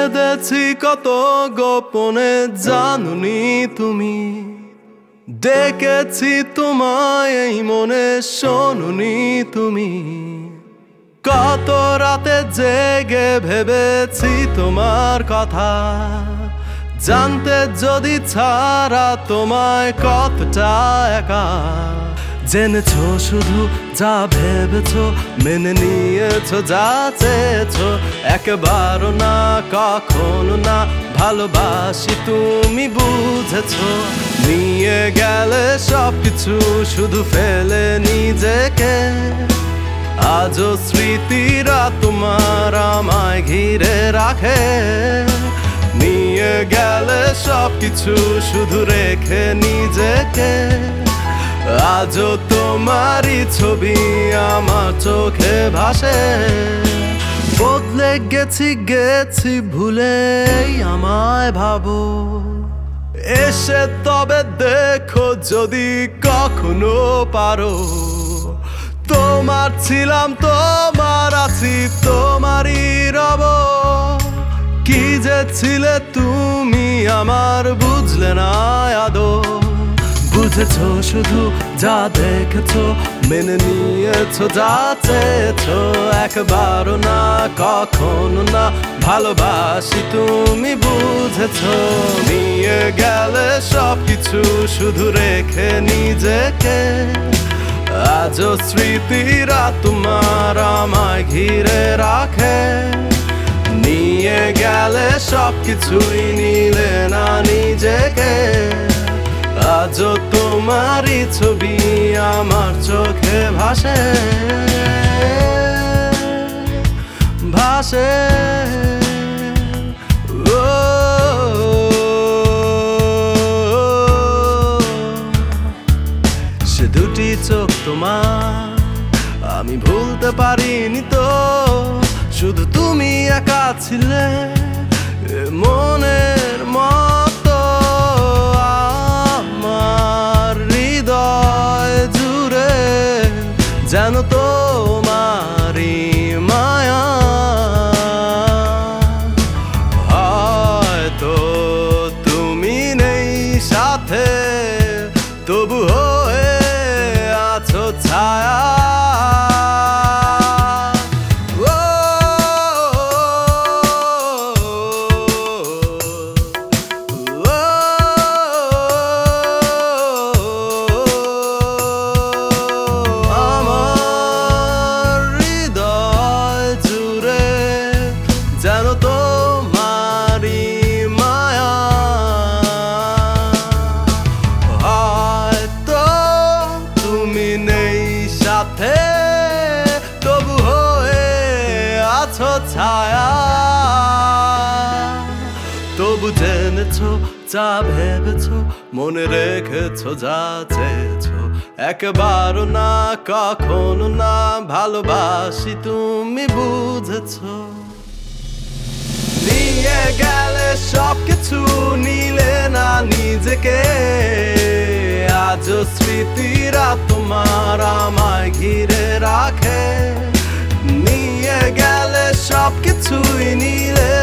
কেঁদেছি কত গোপনে জানুনি তুমি, ডেকেছি তোমায় এই মনে শোনুনি তুমি। কত রাতে জেগে ভেবেছি তোমার কথা, জানতে যদি ছাড়া তোমায় কতটা একা। জেনেছো শুধু যা ভেবেছো, মেনে নিয়েছো যা চেয়েছো, একবারও না কখনো না ভালোবাসি তুমি বুঝেছো। নিয়ে গেলে সবকিছু শুধু ফেলে নিজেকে, আজও স্মৃতিরা তোমার আমায় ঘিরে রাখে। নিয়ে গেলে সবকিছু শুধু রেখে নিজেকে, আজও তোমারই ছবি আমার চোখে ভাসে। বদলে গেছি ভুলেই আমায় ভাবো, এসে তবে দেখো যদি কখনো পারো। তোমার ছিলাম তোমার আছি তোমারই রব, কি যে ছিলে তুমি আমার বুঝলে না আদৌ। বুঝেছো শুধু যা দেখেছো, মেনে নিয়েছো যা চেয়েছো, একবারও না কখনো না ভালোবাসি তুমি বুঝেছো। নিয়ে গেলে সবকিছু শুধু রেখে নিজেকে, আজও স্মৃতিরা তোমার আমায় ঘিরে রাখে। নিয়ে গেলে সবকিছুই নিলে না নিজেকে, আজও তোমারই ছবি আমার চোখে ভাসে ভাসে। সে দুটি চোখ তোমার আমি ভুলতে পারিনি তো, শুধু তুমি একা ছিলে মনের মতো। আমার হৃদয় জুড়ে যেন তোমারই মায়া, হয়তো তুমি নেই সাথে তবু হয়ে আছো ছায়া। যেন তোমারই মায়া, হয়তো তুমি নেই সাথে তবু হয়ে আছো ছায়া। তবু জেনেছো যা ভেবেছো, মনে রেখেছো যা চেয়েছো, একবারও না কখনো না ভালোবাসি তুমি বুঝেছো। নিয়ে গেলে সবকিছু নিলে না নিজেকে, আজও স্মৃতিরা তোমার আমায় ঘিরে রাখে। নিয়ে গেলে সবকিছুই নিলে